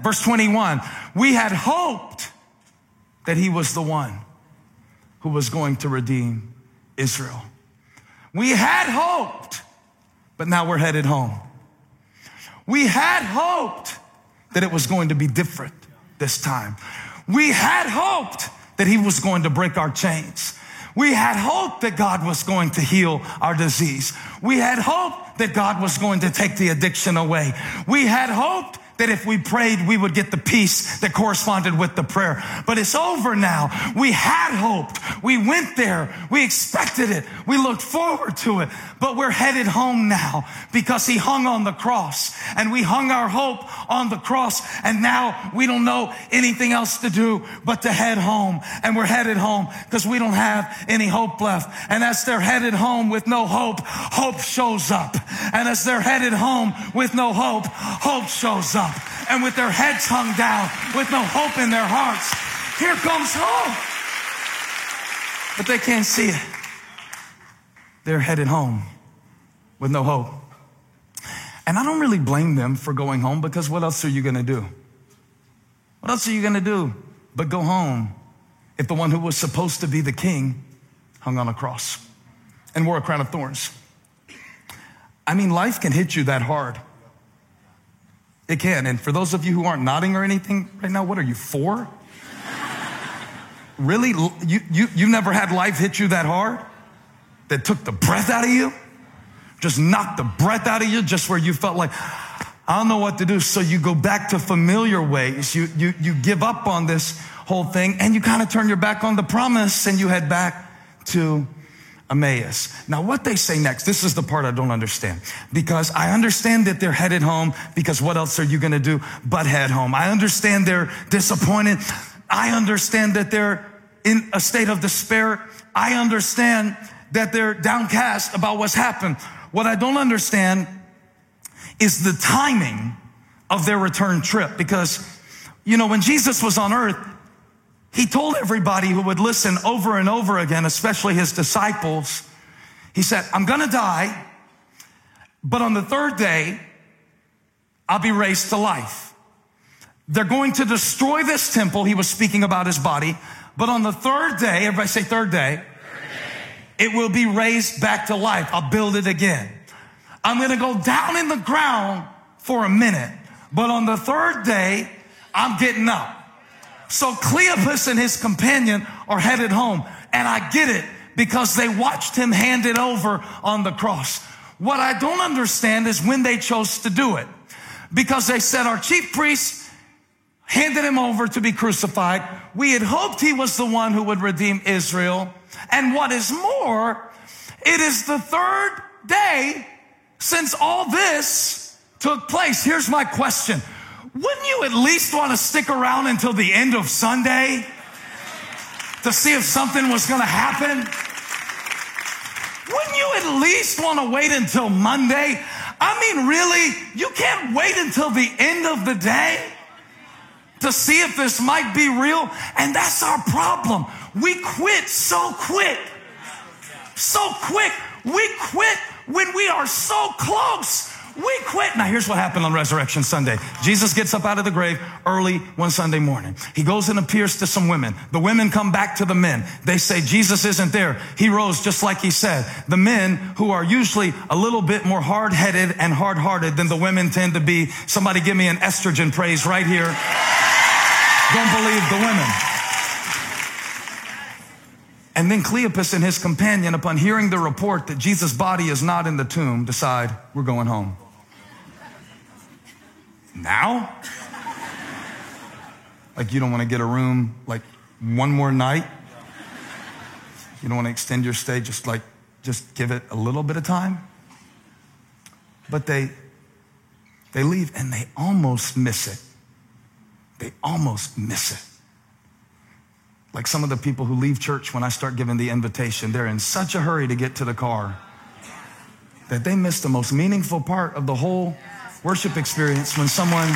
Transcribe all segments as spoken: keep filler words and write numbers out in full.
Verse twenty-one, we had hoped that he was the one who was going to redeem Israel. We had hoped, but now we're headed home. We had hoped that it was going to be different this time. We had hoped that he was going to break our chains. We had hoped that God was going to heal our disease. We had hoped that God was going to take the addiction away. We had hoped that if we prayed, we would get the peace that corresponded with the prayer. But it's over now. We had hoped. We went there. We expected it. We looked forward to it. But we're headed home now because he hung on the cross. And we hung our hope on the cross. And now we don't know anything else to do but to head home. And we're headed home because we don't have any hope left. And as they're headed home with no hope, hope shows up. And as they're headed home with no hope, hope shows up. And with their heads hung down, with no hope in their hearts, here comes hope. But they can't see it. They're headed home with no hope. And I don't really blame them for going home, because what else are you going to do? What else are you going to do but go home if the one who was supposed to be the king hung on a cross and wore a crown of thorns? I mean, life can hit you that hard. It can. And for those of you who aren't nodding or anything right now, what are you, four? Really? You, you, you never had life hit you that hard? That took the breath out of you? Just knocked the breath out of you just where you felt like, I don't know what to do. So you go back to familiar ways. You, you, you give up on this whole thing and you kind of turn your back on the promise and you head back to Emmaus. Now, what they say next, this is the part I don't understand, because I understand that they're headed home, because what else are you going to do but head home? I understand they're disappointed. I understand that they're in a state of despair. I understand that they're downcast about what's happened. What I don't understand is the timing of their return trip, because, you know, when Jesus was on earth, he told everybody who would listen over and over again, especially his disciples, he said, I'm going to die, but on the third day, I'll be raised to life. They're going to destroy this temple. He was speaking about his body. But on the third day, everybody say third day, third day. It will be raised back to life. I'll build it again. I'm going to go down in the ground for a minute, but on the third day, I'm getting up. So Cleopas and his companion are headed home. And I get it, because they watched him hand it over on the cross. What I don't understand is when they chose to do it. Because they said our chief priests handed him over to be crucified. We had hoped he was the one who would redeem Israel. And what is more, it is the third day since all this took place. Here's my question. Wouldn't you at least want to stick around until the end of Sunday to see if something was going to happen? Wouldn't you at least want to wait until Monday? I mean, really, you can't wait until the end of the day to see if this might be real? And that's our problem. We quit so quick. So quick. We quit when we are so close. We quit. Now, here's what happened on Resurrection Sunday. Jesus gets up out of the grave early one Sunday morning. He goes and appears to some women. The women come back to the men. They say, Jesus isn't there. He rose just like he said. The men, who are usually a little bit more hard-headed and hard-hearted than the women tend to be. Somebody give me an estrogen praise right here. Don't believe the women. And then Cleopas and his companion, upon hearing the report that Jesus' body is not in the tomb, decide, we're going home. Now? Like, you don't want to get a room like one more night? You don't want to extend your stay, just like, just give it a little bit of time? But they, they leave and they almost miss it. They almost miss it. Like some of the people who leave church when I start giving the invitation, they're in such a hurry to get to the car that they miss the most meaningful part of the whole worship experience when someone,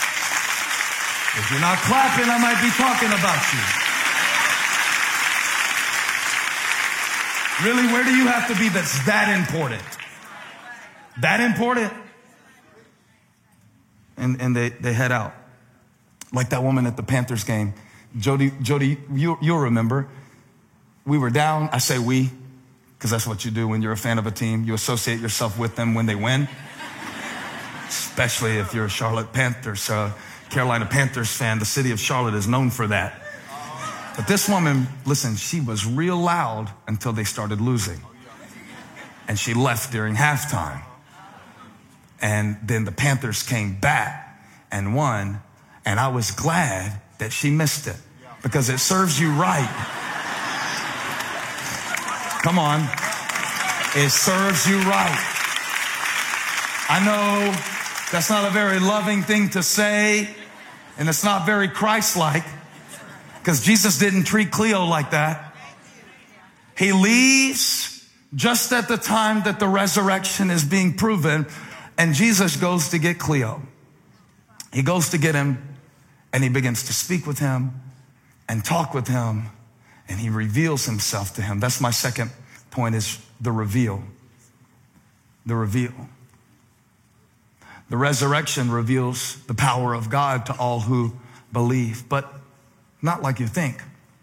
if you're not clapping, I might be talking about you. Really, where do you have to be that's that important? That important? And, and they, they head out. Like that woman at the Panthers game. Jody, Jody, you, you'll remember. We were down. I say we, because that's what you do when you're a fan of a team. You associate yourself with them when they win. Especially if you're a Charlotte Panthers, uh, Carolina Panthers fan. The city of Charlotte is known for that. But this woman, listen, she was real loud until they started losing. And she left during halftime. And then the Panthers came back and won. And I was glad that she missed it, because it serves you right. Come on. It serves you right. I know that's not a very loving thing to say, and it's not very Christ-like, because Jesus didn't treat Cleo like that. He leaves just at the time that the resurrection is being proven, and Jesus goes to get Cleo. He goes to get him, and he begins to speak with him and talk with him, and he reveals himself to him. That's my second point, is the reveal. The reveal. The resurrection reveals the power of God to all who believe, but not like you think.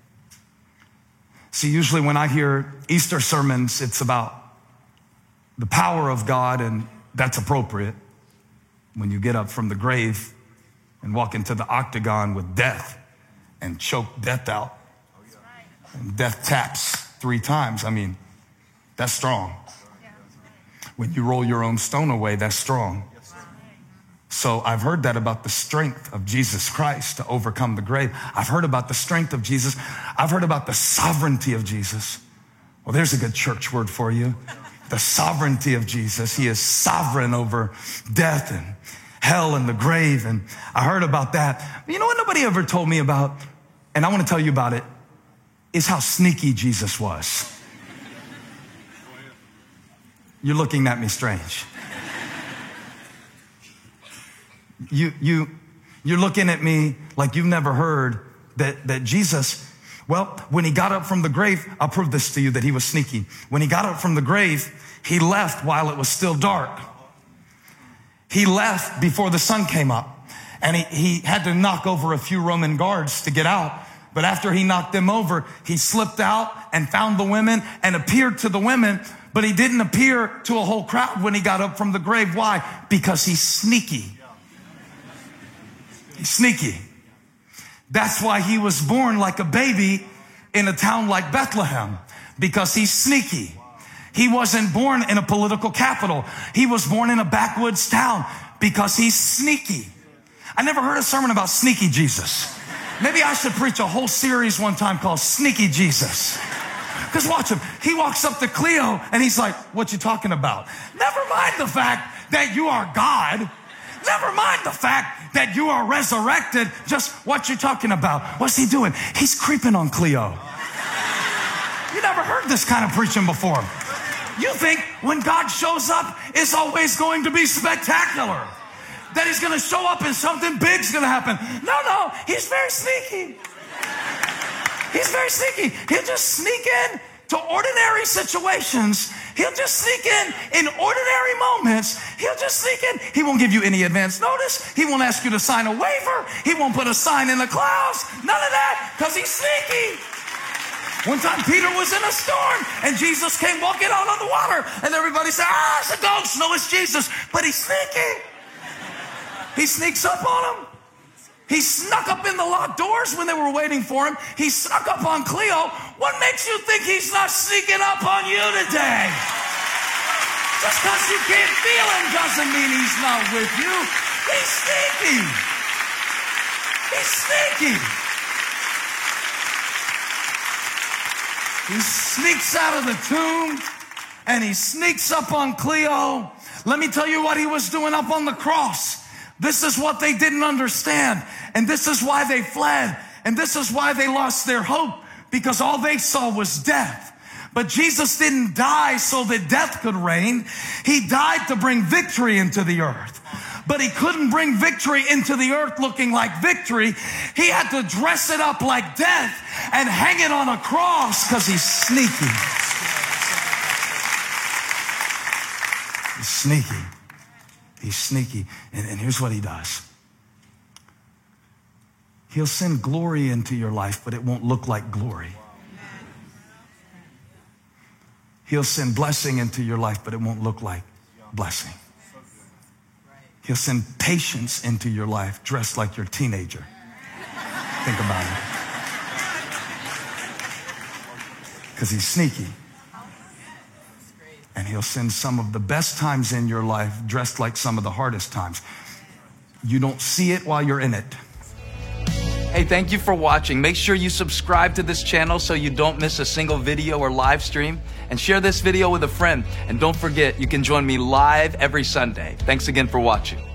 See, usually when I hear Easter sermons, it's about the power of God, and that's appropriate. When you get up from the grave and walk into the octagon with death and choke death out, and death taps three times. I mean, that's strong. When you roll your own stone away, that's strong. So I've heard that about the strength of Jesus Christ to overcome the grave. I've heard about the strength of Jesus. I've heard about the sovereignty of Jesus. Well, there's a good church word for you. The sovereignty of Jesus. He is sovereign over death and hell and the grave. And I heard about that. But you know what nobody ever told me about, and I want to tell you about it, is how sneaky Jesus was. You're looking at me strange. You, you, you're looking at me like you've never heard that, that Jesus, well, when he got up from the grave, I'll prove this to you that he was sneaky. When he got up from the grave, he left while it was still dark. He left before the sun came up, and he, he had to knock over a few Roman guards to get out. But after he knocked them over, he slipped out and found the women and appeared to the women, but he didn't appear to a whole crowd when he got up from the grave. Why? Because he's sneaky. He's sneaky. That's why he was born like a baby in a town like Bethlehem, because he's sneaky. He wasn't born in a political capital. He was born in a backwoods town because he's sneaky. I never heard a sermon about sneaky Jesus. Maybe I should preach a whole series one time called Sneaky Jesus. Because watch him. He walks up to Cleo and he's like, what you talking about? Never mind the fact that you are God. Never mind the fact that you are resurrected. Just what you talking about. What's he doing? He's creeping on Cleo. You never heard this kind of preaching before. You think when God shows up, it's always going to be spectacular. That he's going to show up and something big's going to happen. No, no, he's very sneaky. He's very sneaky. He'll just sneak in to ordinary situations. He'll just sneak in in ordinary moments. He'll just sneak in. He won't give you any advance notice. He won't ask you to sign a waiver. He won't put a sign in the clouds. None of that, because he's sneaky. One time Peter was in a storm and Jesus came walking out on the water and everybody said, ah, it's a ghost. No, it's Jesus. But he's sneaky. He sneaks up on him. He snuck up in the locked doors when they were waiting for him. He snuck up on Cleo. What makes you think he's not sneaking up on you today? Just because you can't feel him doesn't mean he's not with you. He's sneaky. He's sneaky. He sneaks out of the tomb and he sneaks up on Cleo. Let me tell you what he was doing up on the cross. This is what they didn't understand. And this is why they fled. And this is why they lost their hope, because all they saw was death. But Jesus didn't die so that death could reign. He died to bring victory into the earth. But he couldn't bring victory into the earth looking like victory. He had to dress it up like death and hang it on a cross because he's sneaky. He's sneaky. He's sneaky. And, and here's what he does. He'll send glory into your life, but it won't look like glory. He'll send blessing into your life, but it won't look like blessing. He'll send patience into your life dressed like your teenager. Think about it. Because he's sneaky. And he'll send some of the best times in your life dressed like some of the hardest times. You don't see it while you're in it. Hey, thank you for watching. Make sure you subscribe to this channel so you don't miss a single video or live stream. And share this video with a friend. And don't forget, you can join me live every Sunday. Thanks again for watching.